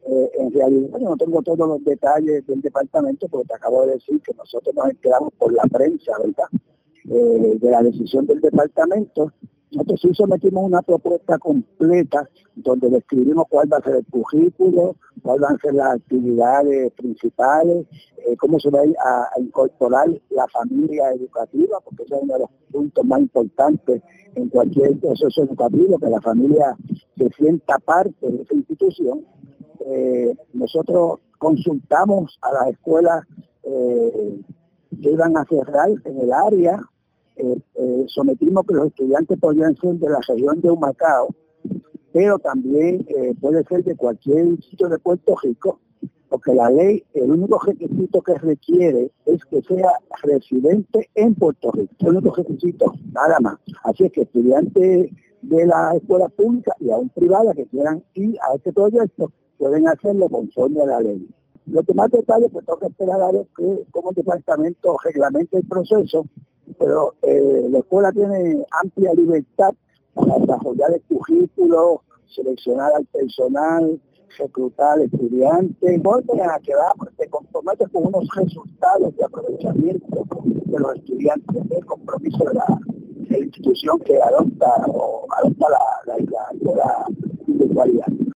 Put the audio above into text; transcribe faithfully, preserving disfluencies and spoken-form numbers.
Eh, en realidad yo no tengo todos los detalles del departamento, porque te acabo de decir que nosotros nos enteramos por la prensa, ¿verdad? Eh, de la decisión del departamento. Nosotros sí sometimos una propuesta completa donde describimos cuál va a ser el currículo, cuáles van a ser las actividades principales, eh, cómo se va a, a incorporar la familia educativa, porque ese es uno de los puntos más importantes en cualquier proceso educativo, que la familia se sienta parte de esa institución. Eh, nosotros consultamos a las escuelas eh, que iban a cerrar en el área. Eh, eh, sometimos que los estudiantes podrían ser de la región de Humacao, pero también eh, puede ser de cualquier sitio de Puerto Rico, porque la ley, el único requisito que requiere es que sea residente en Puerto Rico, el único requisito, nada más. Así es que estudiantes de la escuela pública y aún privada que quieran ir a este proyecto pueden hacerlo conforme a la ley. Lo que más detalles, pues tengo que esperar a ver que, cómo el departamento reglamenta el proceso, pero eh, la escuela tiene amplia libertad para desarrollar el currículo, seleccionar al personal, reclutar estudiantes, vuelven a quedar, se compromete con unos resultados de aprovechamiento de los estudiantes, el compromiso de la, de la institución que adopta o adopta la, la, la, la individualidad.